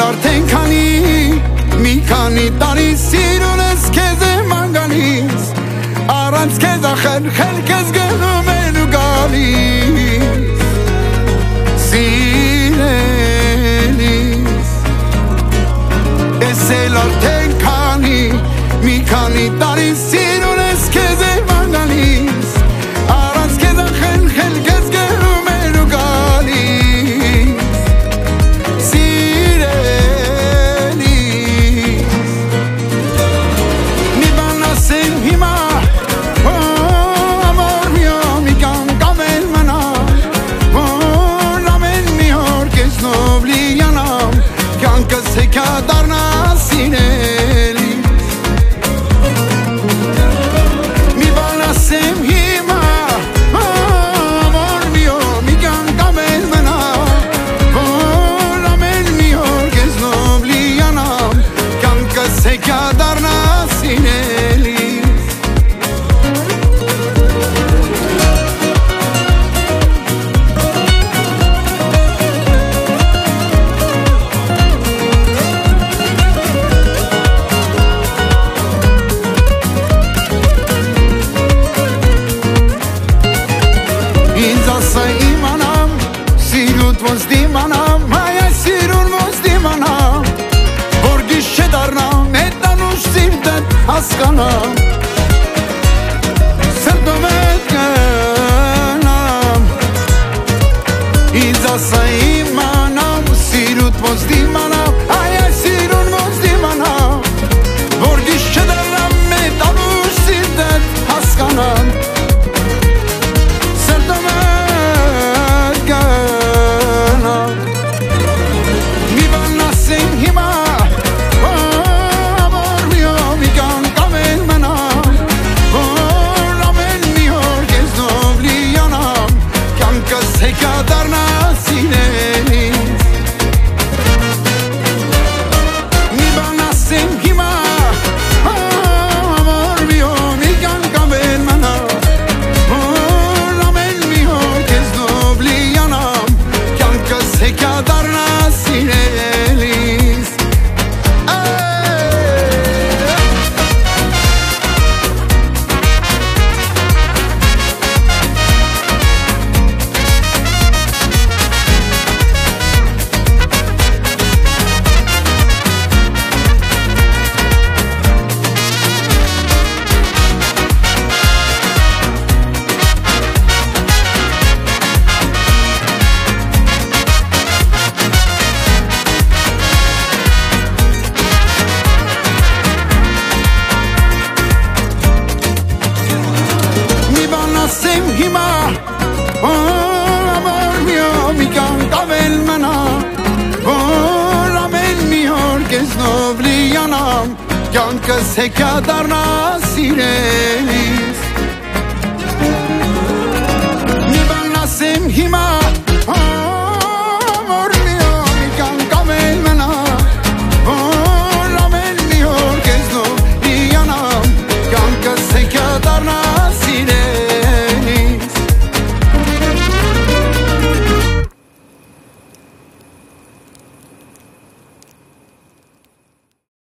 արդեն մի քանի տարի սիրուն ես քեզ եմ անգալիս Առանց քեզ ախր քեզ գնում են ու գալիս Սիրելիս Ես էլ արդեն մի քանի տարի սիրուն ես քեզ եմ անգալիս Առանց քեզ ախր քեզ գնում են ու գալիս Darna sinelis Mi banasem hima Amor mio mi cantamel mena Volamen mio que es nobliana Canca seca darna sinelis Askanam Sırtım etkenam İzasa imanam Sirut mozdimanam Aya sirun mozdimanam Borgiş çederam Metanuş sirdet Askanam Sırtım etkenam Mi banasem hima Amor mio mi cantava il manà Volamen mihor che snoblianam Chianca seca darna sirelis Mi banasem hima